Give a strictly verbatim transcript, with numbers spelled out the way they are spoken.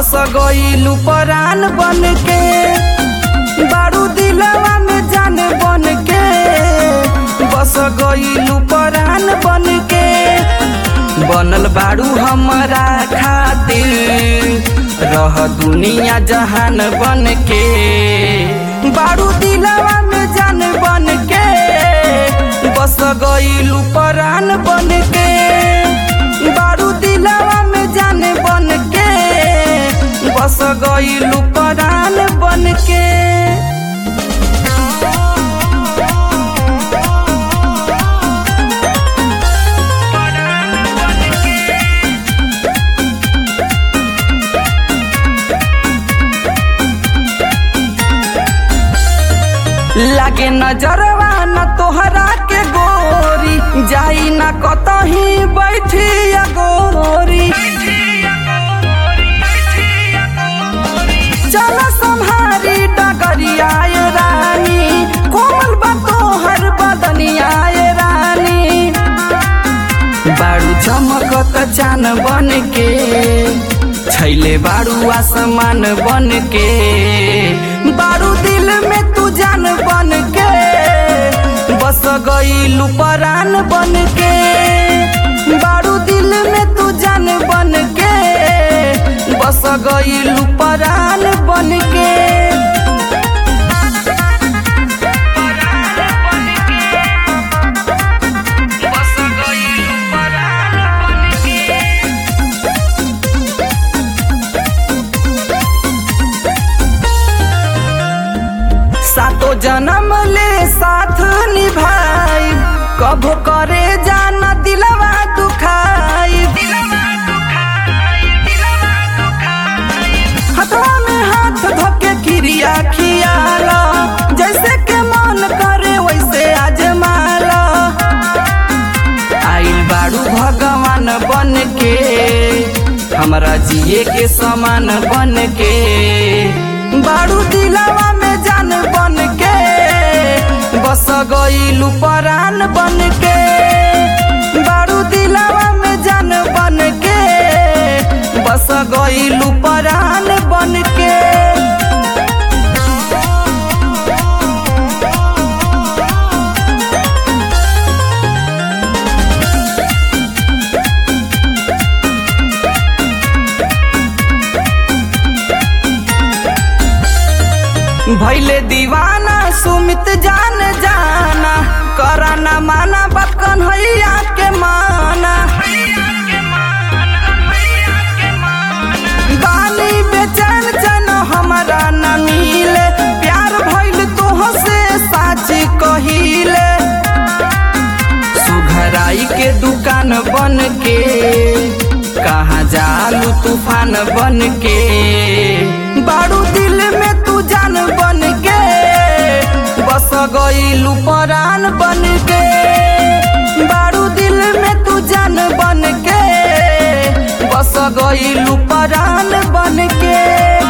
बस गइलू परान बन के, बारू दिलवा में जान बन के, बस गइलू परान बन के। बनल बारू हमारा खातिर, रह दुनिया जहान बन के, बारू दिलवा में जान बन के, बस गइलू परान बन के, बारू दिलवा में जान बन के, बस गइलू परान बन के। लागे नजरवा न तोहरा के गोरी, जाई न कतही बैठी गोरी, चल संहारी डगरिया रानी, कोमल बा तोहर बदनिया रानी। बारू चमकत चान बन के, छैले बारू आसमान बन के, बारू दिल में तू जान बन के, बस गइलू परान बन के, बारू दिल में तू जान बन के, बस गइलू परान बन के। सातो जन्म ले साथ निभाई, कभो करे जाना दिलवा दुखाई, हाथवा में हाथ धोके क्रिया खियाला, जैसे के मन करे वैसे आजमाला। आइल बारू भगवान बन के, हमरा जिए के समान बन के, बारू दिलवा में जान बन के, बस गइलू परान बन के, बारू दिलवा में जान बन के, बस गइलू परान बन के। भैले दीवाना सुमित जान जाना, कराना माना बात कन्हैया के माना, बानी बेचैन चैन हमारा न मिले, प्यार भइल तोह से साची कहिले। सुघराई के दुकान बन के, कहाँ जालू तूफान बन के, बारू दिल में तू जान बन के, बस गइलू परान बन के, बारू दिल में तू जान बन के, बस गइलू परान बन के।